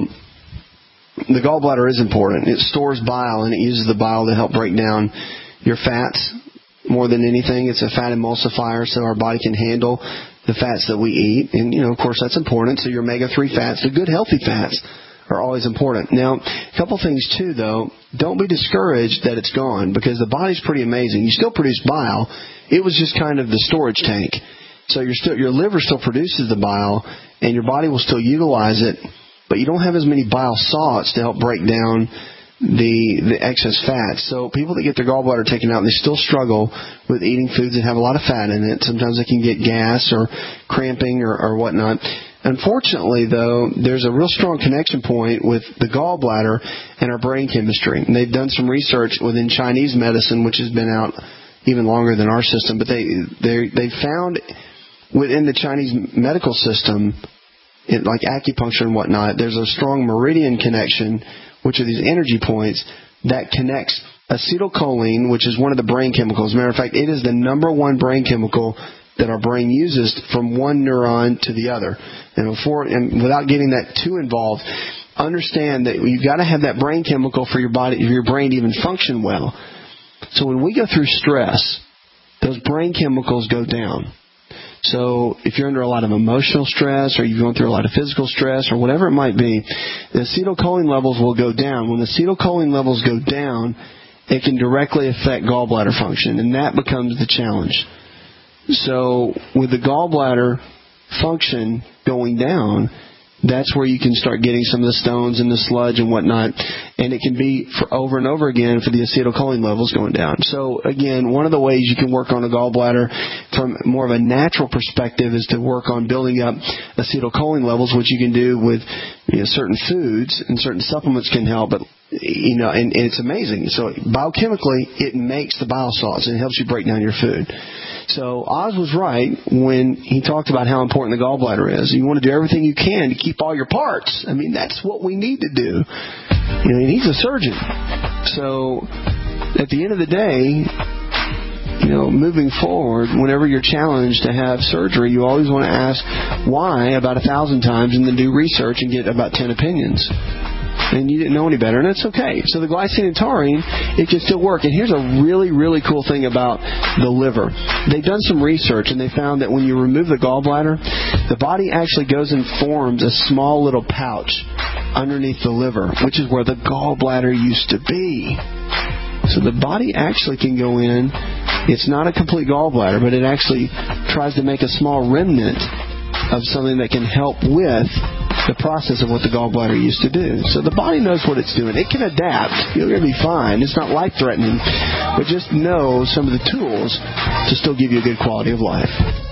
the gallbladder is important. It stores bile and it uses the bile to help break down your fats. More than anything, it's a fat emulsifier, so our body can handle the fats that we eat. And, you know, of course, that's important. So your omega three fats, the good, healthy fats, are always important. Now, a couple things, too, though. Don't be discouraged that it's gone, because the body's pretty amazing. You still produce bile. It was just kind of the storage tank. So you're still, your liver still produces the bile, and your body will still utilize it, but you don't have as many bile salts to help break down the the excess fat. So people that get their gallbladder taken out, they still struggle with eating foods that have a lot of fat in it. Sometimes they can get gas or cramping or, or whatnot. Unfortunately, though, there's a real strong connection point with the gallbladder and our brain chemistry. And they've done some research within Chinese medicine, which has been out even longer than our system. But they they they found within the Chinese medical system, it, like acupuncture and whatnot, there's a strong meridian connection, which are these energy points that connects acetylcholine, which is one of the brain chemicals. As a matter of fact, it is the number one brain chemical that our brain uses from one neuron to the other. And before, and without getting that too involved, understand that you've got to have that brain chemical for your body, for your brain to even function well. So when we go through stress, those brain chemicals go down. So if you're under a lot of emotional stress or you're going through a lot of physical stress or whatever it might be, the acetylcholine levels will go down. When the acetylcholine levels go down, it can directly affect gallbladder function, and that becomes the challenge. So with the gallbladder function going down, that's where you can start getting some of the stones and the sludge and whatnot. And it can be for over and over again for the acetylcholine levels going down. So, again, one of the ways you can work on a gallbladder from more of a natural perspective is to work on building up acetylcholine levels, which you can do with, you know, certain foods, and certain supplements can help. But, you know, and, and it's amazing. So biochemically, it makes the bile salts and it helps you break down your food. So Oz was right when he talked about how important the gallbladder is. You want to do everything you can to keep all your parts. I mean, that's what we need to do. You know, and he's a surgeon. So at the end of the day, you know, moving forward, whenever you're challenged to have surgery, you always want to ask why about a thousand times and then do research and get about ten opinions. And you didn't know any better, and it's okay. So the glycine and taurine, it can still work. And here's a really, really cool thing about the liver. They've done some research, and they found that when you remove the gallbladder, the body actually goes and forms a small little pouch underneath the liver, which is where the gallbladder used to be. So the body actually can go in. It's not a complete gallbladder, but it actually tries to make a small remnant of something that can help with the process of what the gallbladder used to do. So the body knows what it's doing. It can adapt. You're going to be fine. It's not life-threatening, but just know some of the tools to still give you a good quality of life.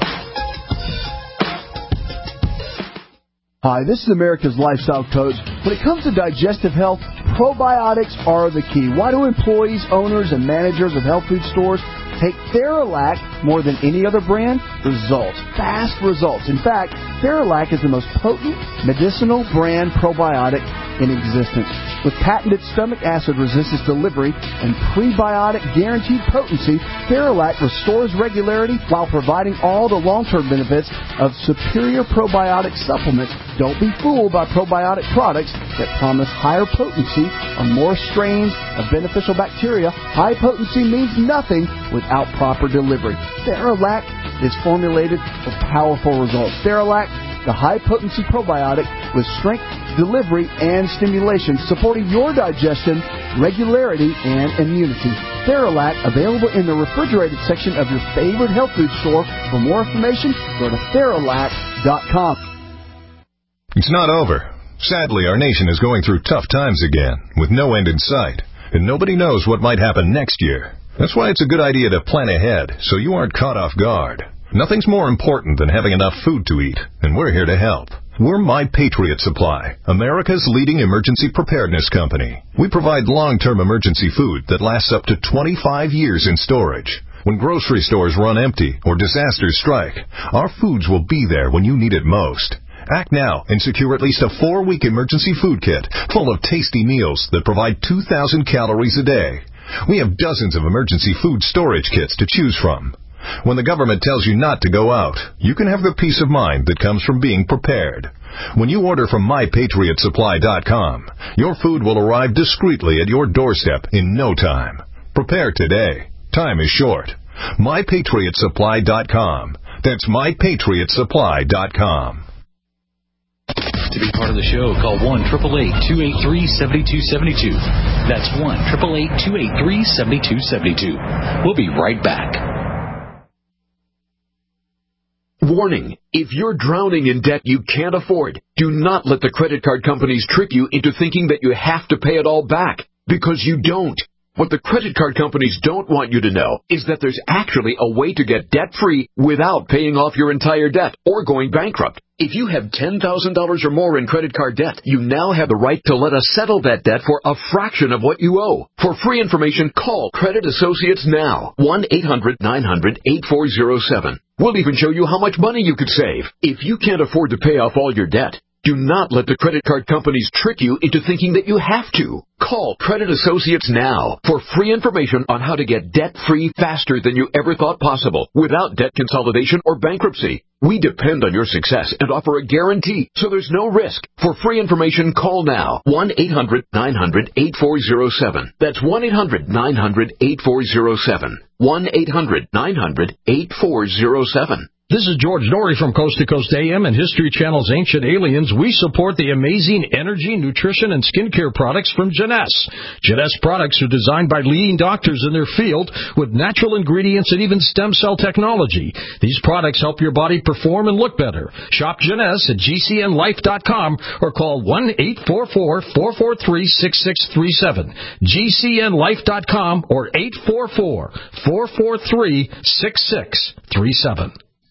Hi, this is America's Lifestyle Coach. When it comes to digestive health, probiotics are the key. Why do employees, owners, and managers of health food stores take Theralac more than any other brand? Results. Fast results. In fact, Theralac is the most potent medicinal brand probiotic in existence. With patented stomach acid resistance delivery and prebiotic guaranteed potency, Theralac restores regularity while providing all the long-term benefits of superior probiotic supplements. Don't be fooled by probiotic products that promise higher potency or more strains of beneficial bacteria. High potency means nothing without proper delivery. Theralac is formulated for powerful results. Theralac, the high-potency probiotic with strength, delivery, and stimulation, supporting your digestion, regularity, and immunity. Theralac, available in the refrigerated section of your favorite health food store. For more information, go to Theralac dot com. It's not over. Sadly, our nation is going through tough times again, with no end in sight, and nobody knows what might happen next year. That's why it's a good idea to plan ahead so you aren't caught off guard. Nothing's more important than having enough food to eat, and we're here to help. We're My Patriot Supply, America's leading emergency preparedness company. We provide long-term emergency food that lasts up to twenty-five years in storage. When grocery stores run empty or disasters strike, our foods will be there when you need it most. Act now and secure at least a four-week emergency food kit full of tasty meals that provide two thousand calories a day. We have dozens of emergency food storage kits to choose from. When the government tells you not to go out, you can have the peace of mind that comes from being prepared. When you order from My Patriot Supply dot com, your food will arrive discreetly at your doorstep in no time. Prepare today. Time is short. My Patriot Supply dot com. That's My Patriot Supply dot com. To be part of the show, call one eight eight eight, two eight three, seven two seven two. That's one eight eight eight, two eight three, seven two seven two. We'll be right back. Warning, if you're drowning in debt you can't afford, do not let the credit card companies trick you into thinking that you have to pay it all back, because you don't. What the credit card companies don't want you to know is that there's actually a way to get debt-free without paying off your entire debt or going bankrupt. If you have ten thousand dollars or more in credit card debt, you now have the right to let us settle that debt for a fraction of what you owe. For free information, call Credit Associates now. one eight hundred nine hundred eight four zero seven. We'll even show you how much money you could save. If you can't afford to pay off all your debt, do not let the credit card companies trick you into thinking that you have to. Call Credit Associates now for free information on how to get debt-free faster than you ever thought possible without debt consolidation or bankruptcy. We depend on your success and offer a guarantee, so there's no risk. For free information, call now. one eight hundred nine hundred eight four zero seven. That's one eight hundred nine hundred eight four zero seven. one eight hundred nine hundred eight four zero seven. This is George Norrie from Coast to Coast A M and History Channel's Ancient Aliens. We support the amazing energy, nutrition, and skincare products from Jeunesse. Jeunesse products are designed by leading doctors in their field with natural ingredients and even stem cell technology. These products help your body perform and look better. Shop Jeunesse at G C N life dot com or call one eight four four, four four three, six six three seven. G C N life dot com or eight four four, four four three, six six three seven.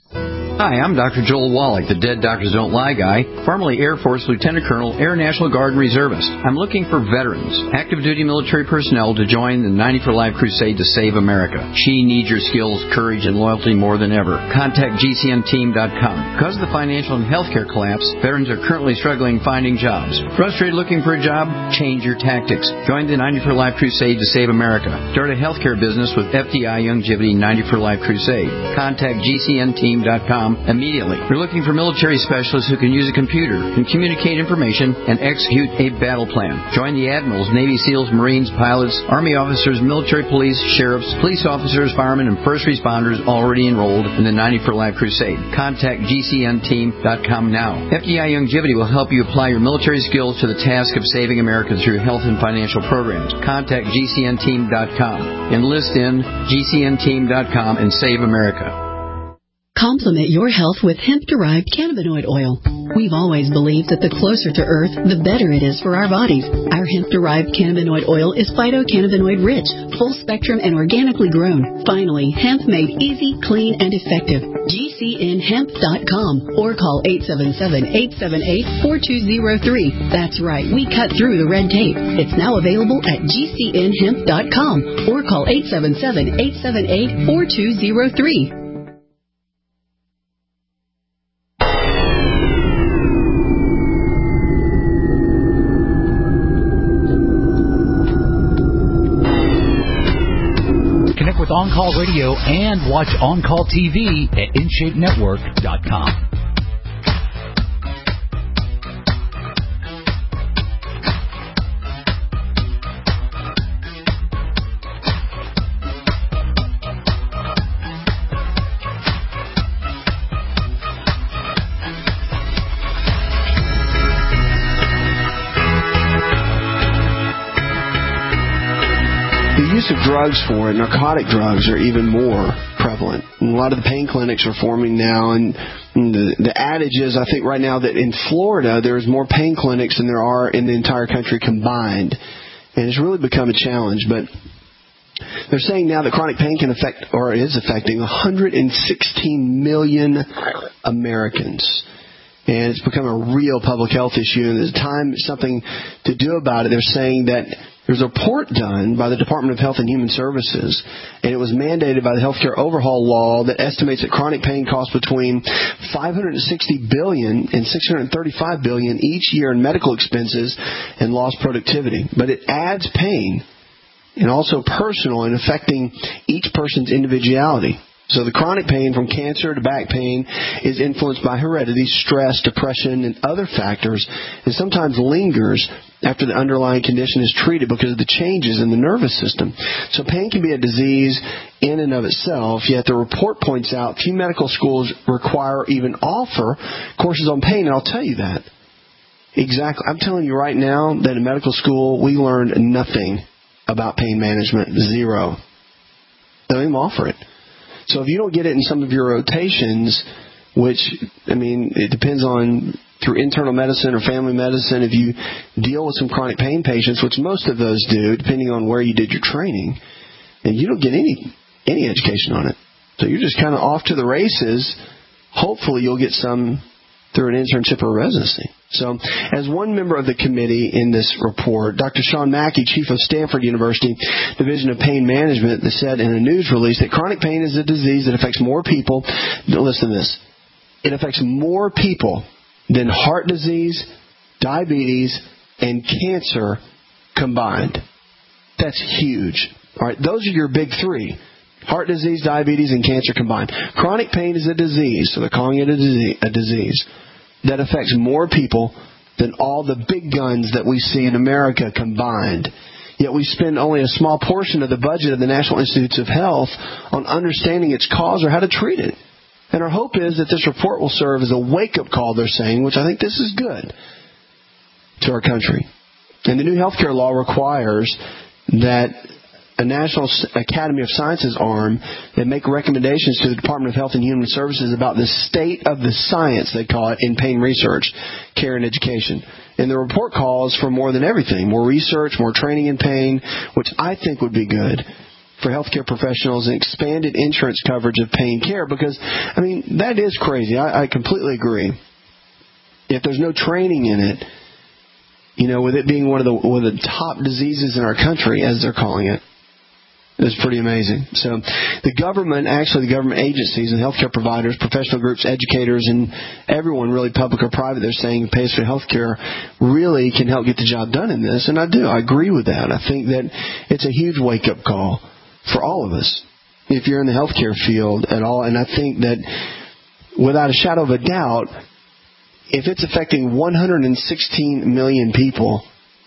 Hi, I'm Doctor Joel Wallach, the Dead Doctors Don't Lie guy, formerly Air Force Lieutenant Colonel, Air National Guard Reservist. I'm looking for veterans, active duty military personnel to join the ninety for Life crusade to save America. She needs your skills, courage, and loyalty more than ever. Contact G C N team dot com. Because of the financial and healthcare collapse, veterans are currently struggling finding jobs. Frustrated looking for a job? Change your tactics. Join the ninety for Life crusade to save America. Start a healthcare business with F D I Longevity ninety for Life crusade. Contact G C N team dot com immediately. We're looking for military specialists who can use a computer, can communicate information, and execute a battle plan. Join the admirals, Navy SEALs, Marines, pilots, Army officers, military police, sheriffs, police officers, firemen, and first responders already enrolled in the ninety for Life crusade. Contact G C N team dot com now. F D I Longevity will help you apply your military skills to the task of saving America through health and financial programs. Contact G C N team dot com. Enlist in G C N team dot com and save America. Complement your health with hemp-derived cannabinoid oil. We've always believed that the closer to Earth, the better it is for our bodies. Our hemp-derived cannabinoid oil is phytocannabinoid rich, full spectrum, and organically grown. Finally, hemp made easy, clean, and effective. G C N hemp dot com or call eight seven seven, eight seven eight, four two zero three. That's right, we cut through the red tape. It's now available at G C N hemp dot com or call eight seven seven, eight seven eight, four two zero three. Connect with On Call Radio and watch On Call T V at in shape network dot com. Of drugs for it, narcotic drugs are even more prevalent. And a lot of the pain clinics are forming now, and, and the, the adage is, I think right now, that in Florida there's more pain clinics than there are in the entire country combined. And it's really become a challenge. But they're saying now that chronic pain can affect, or is affecting, one hundred sixteen million Americans. And it's become a real public health issue, and there's time something to do about it. They're saying that there's a report done by the Department of Health and Human Services, and it was mandated by the Healthcare Overhaul Law that estimates that chronic pain costs between five hundred sixty billion dollars and six hundred thirty-five billion dollars each year in medical expenses and lost productivity. But it adds pain, and also personal, and affecting each person's individuality. So the chronic pain from cancer to back pain is influenced by heredity, stress, depression, and other factors, and sometimes lingers after the underlying condition is treated because of the changes in the nervous system. So pain can be a disease in and of itself, yet the report points out few medical schools require or even offer courses on pain, and I'll tell you that. Exactly. I'm telling you right now that in medical school we learned nothing about pain management. Zero. They don't even offer it. So if you don't get it in some of your rotations, which, I mean, it depends on through internal medicine or family medicine, if you deal with some chronic pain patients, which most of those do, depending on where you did your training, and you don't get any any education on it. So you're just kind of off to the races. Hopefully you'll get some through an internship or residency. So, as one member of the committee in this report, Doctor Sean Mackey, chief of Stanford University Division of Pain Management, said in a news release that chronic pain is a disease that affects more people. Listen to this. It affects more people than heart disease, diabetes, and cancer combined. That's huge. All right, those are your big three. Heart disease, diabetes, and cancer combined. Chronic pain is a disease, so they're calling it a disease, a disease that affects more people than all the big guns that we see in America combined. Yet we spend only a small portion of the budget of the National Institutes of Health on understanding its cause or how to treat it. And our hope is that this report will serve as a wake-up call, they're saying, which I think this is good, to our country. And the new healthcare law requires that a National Academy of Sciences arm that make recommendations to the Department of Health and Human Services about the state of the science, they call it, in pain research, care, and education. And the report calls for more than everything, more research, more training in pain, which I think would be good for healthcare professionals, and expanded insurance coverage of pain care, because, I mean, that is crazy. I, I completely agree. If there's no training in it, you know, with it being one of the one of the top diseases in our country, as they're calling it, it's pretty amazing. So the government, actually the government agencies and healthcare providers, professional groups, educators, and everyone, really public or private, they're saying pays for healthcare, really can help get the job done in this. And I do. I agree with that. I think that it's a huge wake-up call for all of us if you're in the healthcare field at all. And I think that without a shadow of a doubt, if it's affecting one hundred sixteen million people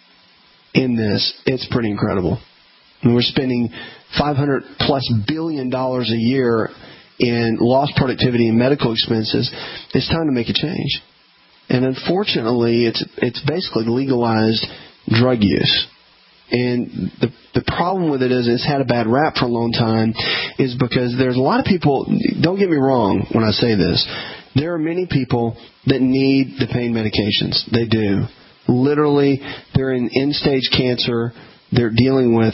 in this, it's pretty incredible. And we're spending five hundred plus billion dollars a year in lost productivity and medical expenses. It's time to make a change. And unfortunately, it's it's basically legalized drug use. And the the problem with it is it's had a bad rap for a long time is because there's a lot of people, don't get me wrong when I say this, there are many people that need the pain medications. They do. Literally, they're in end-stage cancer. They're dealing with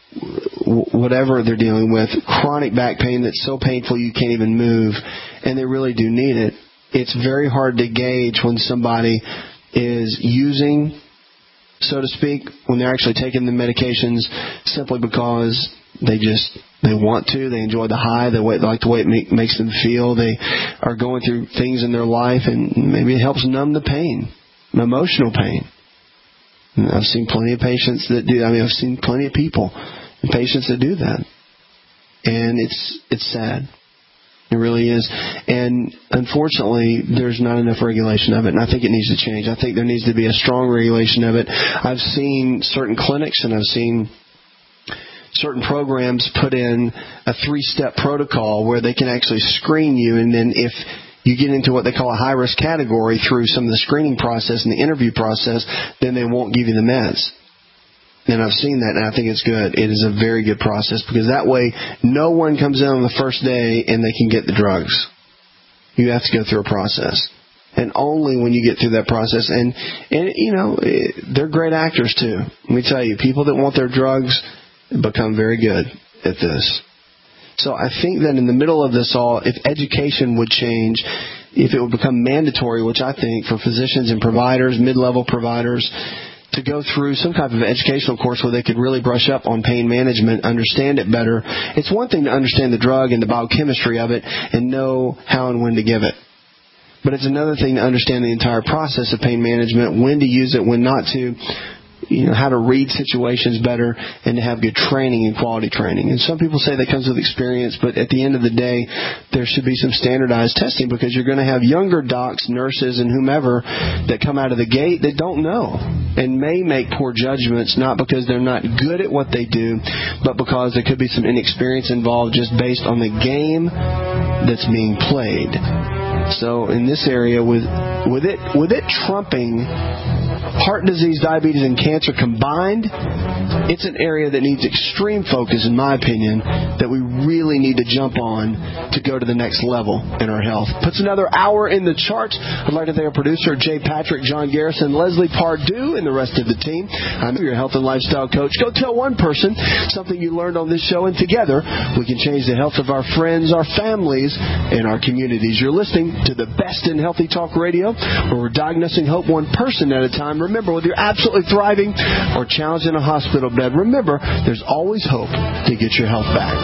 whatever they're dealing with, chronic back pain that's so painful you can't even move, and they really do need it. It's very hard to gauge when somebody is using, so to speak, when they're actually taking the medications simply because they just they want to, they enjoy the high, they like the way it make, makes them feel, they are going through things in their life, and maybe it helps numb the pain, emotional pain. And I've seen plenty of patients that do. I mean, I've seen plenty of people and patients that do that, and it's it's sad. It really is. And unfortunately, there's not enough regulation of it, and I think it needs to change. I think there needs to be a strong regulation of it. I've seen certain clinics and I've seen certain programs put in a three-step protocol where they can actually screen you, and then if you get into what they call a high-risk category through some of the screening process and the interview process, then they won't give you the meds. And I've seen that, and I think it's good. It is a very good process because that way no one comes in on the first day and they can get the drugs. You have to go through a process. And only when you get through that process, and, and you know, they're great actors too. Let me tell you, people that want their drugs become very good at this. So I think that in the middle of this all, if education would change, if it would become mandatory, which I think for physicians and providers, mid-level providers, to go through some type of educational course where they could really brush up on pain management, understand it better. It's one thing to understand the drug and the biochemistry of it and know how and when to give it. But it's another thing to understand the entire process of pain management, when to use it, when not to, you know, how to read situations better, and to have good training and quality training. And some people say that comes with experience, but at the end of the day, there should be some standardized testing because you're going to have younger docs, nurses, and whomever that come out of the gate that don't know and may make poor judgments, not because they're not good at what they do, but because there could be some inexperience involved just based on the game that's being played. So in this area, with with it with it trumping heart disease, diabetes, and cancer combined, it's an area that needs extreme focus, in my opinion, that we really need to jump on to go to the next level in our health. Puts another hour in the charts. I'd like to thank our producer, Jay Patrick, John Garrison, Leslie Pardue, and the rest of the team. I'm your health and lifestyle coach. Go tell one person something you learned on this show, and together we can change the health of our friends, our families, and our communities. You're listening to the best in healthy talk radio, where we're diagnosing hope one person at a time. Remember, whether you're absolutely thriving or challenged in a hospital bed, remember, there's always hope to get your health back.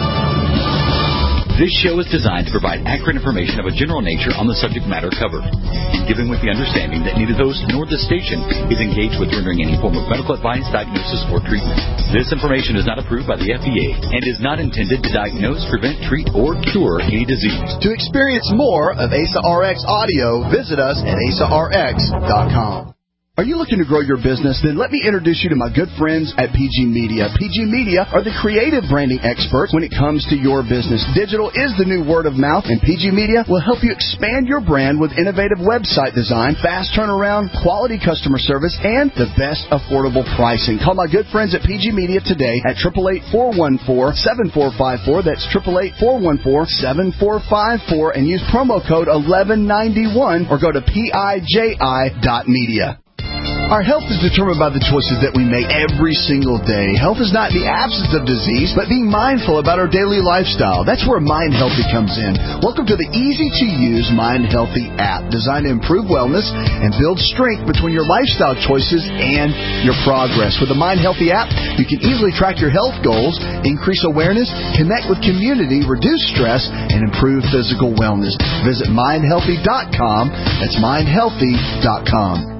This show is designed to provide accurate information of a general nature on the subject matter covered, and given with the understanding that neither host nor the station is engaged with rendering any form of medical advice, diagnosis, or treatment. This information is not approved by the F D A and is not intended to diagnose, prevent, treat, or cure any disease. To experience more of A S A R X audio, visit us at A S A R X dot com. Are you looking to grow your business? Then let me introduce you to my good friends at P G Media. P G Media are the creative branding experts when it comes to your business. Digital is the new word of mouth, and P G Media will help you expand your brand with innovative website design, fast turnaround, quality customer service, and the best affordable pricing. Call my good friends at P G Media today at eight eight eight, four one four, seven four five four. That's eight eight eight, four one four, seven four five four, and use promo code eleven ninety-one or go to P I J I dot media. Our health is determined by the choices that we make every single day. Health is not the absence of disease, but being mindful about our daily lifestyle. That's where Mind Healthy comes in. Welcome to the easy-to-use Mind Healthy app, designed to improve wellness and build strength between your lifestyle choices and your progress. With the Mind Healthy app, you can easily track your health goals, increase awareness, connect with community, reduce stress, and improve physical wellness. Visit mind healthy dot com. That's mind healthy dot com.